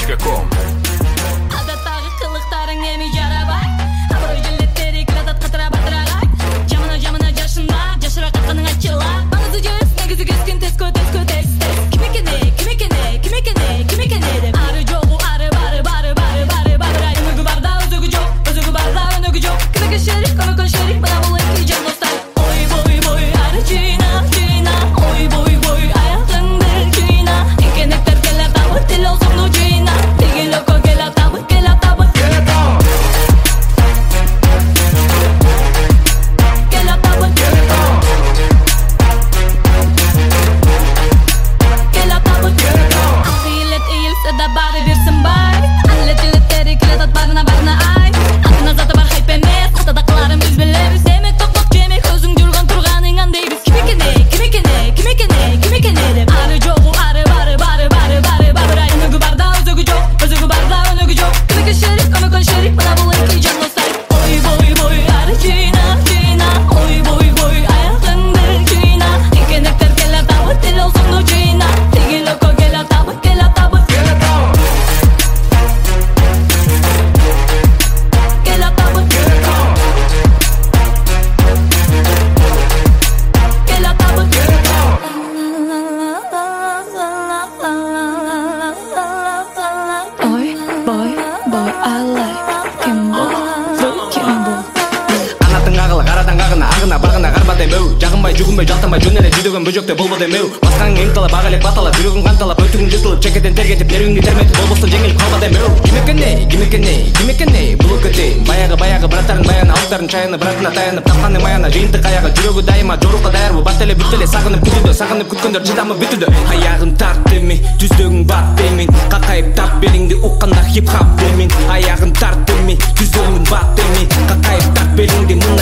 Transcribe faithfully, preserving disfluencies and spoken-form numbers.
точка ком. Адаттагы кылыктарың эми жарабай. Абырой жилеттери кылат катыра батырагай. Жамана жамана жашында жашыра катканың ачыла. Маңызы жөз негизи кескен тескө тескө тес тес. Ким экени, ким экени, ким экени, ким экени деп. Ары жогу ары бары бары бары бары бары. Өнөгү барда өзөгү жок, өзөгү барда өнөгү жок. Кимге шерик, көмөкөн шерик, мына бул эки жан достар. Ой бой бой ары жина жина. Ой бой бой аягыңды жина. Экенектер келе табы тил олсоңду жина. Тиги лөкө келе табы келе табы. Келе табы. Келе табы. Келе табы. Келе табы. Келе табы. Ахилет ийилсе да бары бирсин бай. Алет жилеттери келет барына барына ай. Атына заты бар хайп эмес. Катадакыларын биз билебиз. Демек токтоп жемек өзүң жүргөн турганыңан дейбиз. Ким экени, ким экени, ким экени, ким экени деп. Ары жогу ары бары бары бары бары бары. Өнөгү барда өзөгү жок, өзөгү барда өнөгү жок. Кимге шерик, көмөкөн шерик, мына бул эки жан достар. Ой бой бой ары жина жина. Ой бой бой аягыңды жина. Экенектер келе табы тил олсоңду жина. Тиги лөкө келе табы келе табы. Келе табы. Келе табы. Келе табы. Келе табы. Келе табы. Ой бой бой I like ким бул, бул ким бул. Анаттың ағылы қарадан қағына ағына бағына қарба демеу. Жағынбай жүгінбей жалтанбай жөнеле жүдеген бөжекте болба демеу. Басқаның ең талап ағалеп баталап жүрегің қанталап өтігің жыртылып чекетен тергетіп нервіңді терметіп болбостан жеңіліп қалба демеу. Ким экени, ким экени, ким экени бұл өкөте. Баяғы баяғы браттарың баяны алыптарын чайынып братына таянып тапқаның маяна жиынтық аяғы жүрегі дайыма жоруққа даяр бұл баттеле бүттеле сағынып күтуді сағынып күткендер шыдамы бүтүді. Аяғын тарт демей түздөгің бат демейін қақайып тап беліңді уққанда хип-хап демейін. Аяғын тарт демей түздөгің бат демейін қақайып тап беліңді